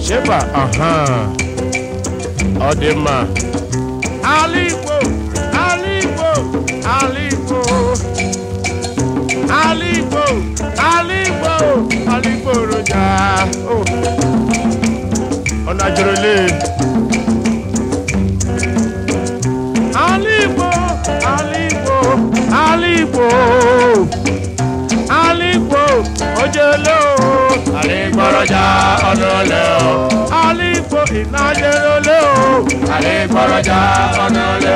Sheba, Odema. Alipo, Alipo, Alipo. Alipo, Alipo, Alipo Roja. Oh, Onajorele. Alipo, Alipo, Alipo, Alipo, Ojelo. Alipo Roja, Onole. Alipo, Inajorele. Alipo Roja, Onole.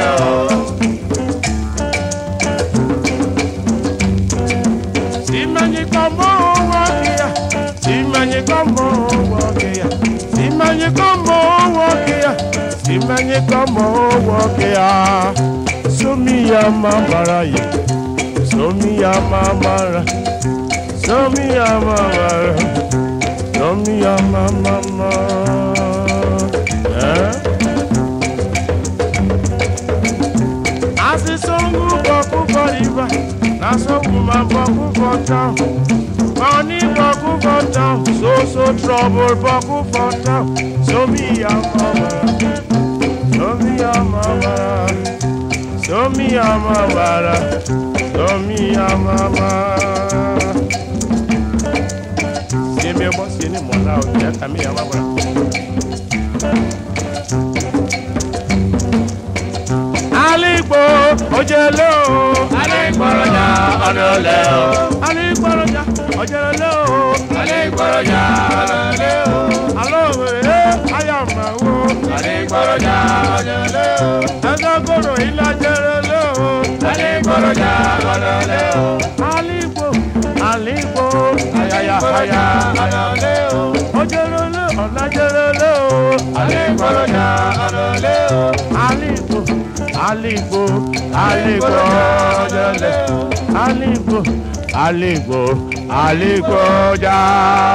Simanye como wakia, simanye como wakia, simanye como wakia, simanye como wakia. Somiya mamara ye, somiya mamara, somiya mamara, somiya mama. Asi songu boku koriba. Naso woman boku for town, money boku for town, so trouble boku for town. So me a mama, so me a mama, so me a mama, so me a mama. See me boss any more now, that me a mama. Alipo, Ojelo, Alipo Roja, Onole. Alipo Roja, Ojelo, Alipo Roja, Onole. Hello, I am Alipo Roja, Ojelo. Azagoro Ilajelo, Alipo Roja, Onole. Alipo, Alipo, Ayaya, Onole. Ojelo, Olajelo, Alipo Roja, Onole. Alipo. Alipo, Alipo, Alipo, Alipo, Alipo, ja.